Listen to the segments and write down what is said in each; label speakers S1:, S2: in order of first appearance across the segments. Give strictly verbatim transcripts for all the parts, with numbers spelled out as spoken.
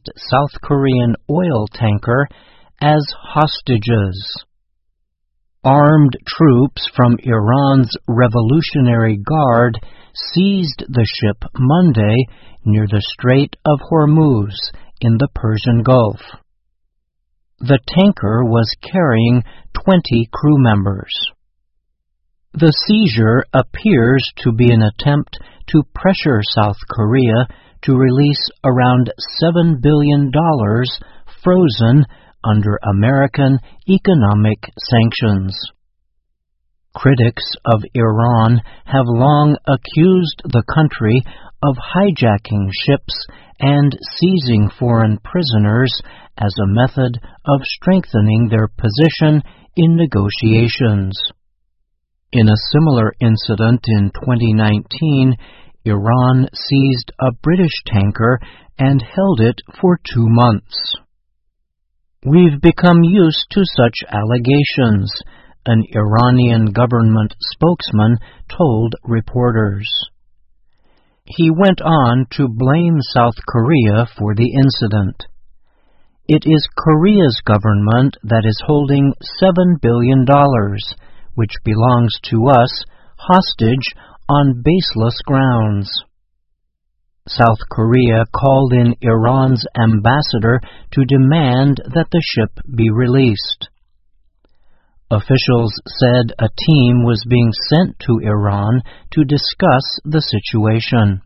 S1: released South Korean oil tanker as hostages. Armed troops from Iran's Revolutionary Guard seized the ship Monday near the Strait of Hormuz in the Persian Gulf. The tanker was carrying twenty crew members. The seizure appears to be an attempt to pressure South Korea to release around seven billion dollars frozen under American economic sanctions. Critics of Iran have long accused the country of hijacking ships and seizing foreign prisoners as a method of strengthening their position in negotiations. In a similar incident in twenty nineteen, Iran seized a British tanker and held it for two months. "We've become used to such allegations," an Iranian government spokesman told reporters. He went on to blame South Korea for the incident. "It is Korea's government that is holding seven billion dollars, which belongs to us, hostage on baseless grounds." South Korea called in Iran's ambassador to demand that the ship be released. Officials said a team was being sent to Iran to discuss the situation.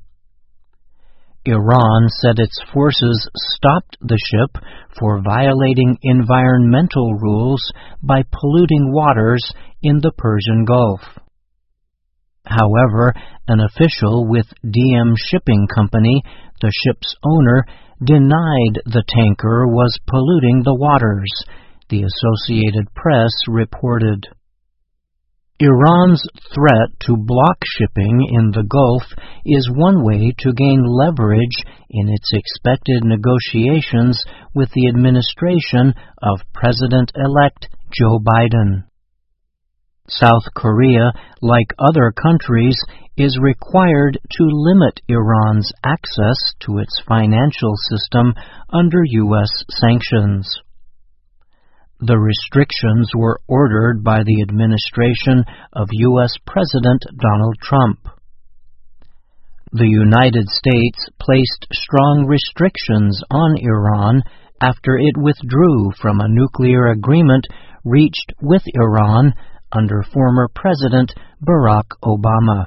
S1: Iran said its forces stopped the ship for violating environmental rules by polluting waters in the Persian Gulf. However, an official with D M Shipping Company, the ship's owner, denied the tanker was polluting the waters, the Associated Press reported. Iran's threat to block shipping in the Gulf is one way to gain leverage in its expected negotiations with the administration of President-elect Joe Biden. South Korea, like other countries, is required to limit Iran's access to its financial system under U S sanctions. The restrictions were ordered by the administration of U S President Donald Trump. The United States placed strong restrictions on Iran after it withdrew from a nuclear agreement reached with Iran under former President Barack Obama.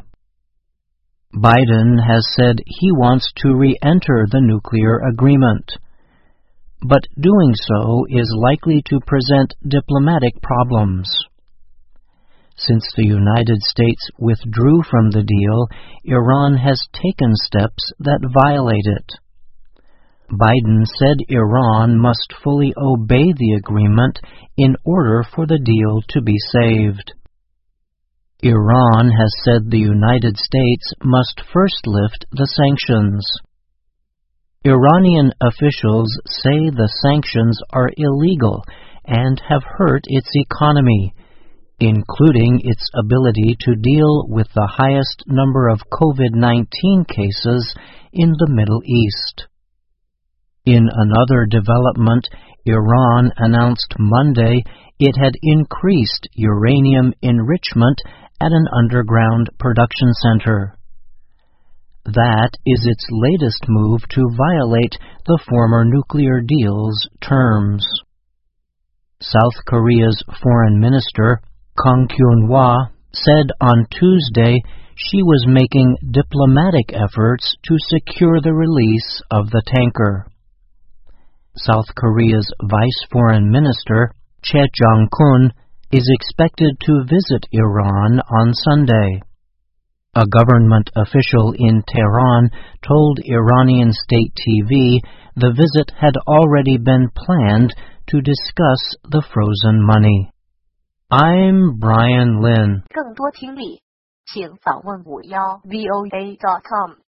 S1: Biden has said he wants to re-enter the nuclear agreement, but doing so is likely to present diplomatic problems. Since the United States withdrew from the deal, Iran has taken steps that violate it. Biden said Iran must fully obey the agreement in order for the deal to be saved. Iran has said the United States must first lift the sanctions. Iranian officials say the sanctions are illegal and have hurt its economy, including its ability to deal with the highest number of COVID nineteen cases in the Middle East. In another development, Iran announced Monday it had increased uranium enrichment at an underground production center. That is its latest move to violate the former nuclear deal's terms. South Korea's foreign minister, Kang Kyung-hwa, said on Tuesday she was making diplomatic efforts to secure the release of the tanker. South Korea's Vice Foreign Minister, Choi Jong-kun, is expected to visit Iran on Sunday. A government official in Tehran told Iranian state T V the visit had already been planned to discuss the frozen money. I'm Brian Lynn.
S2: 更多听力，请访问五幺 V O A dot com。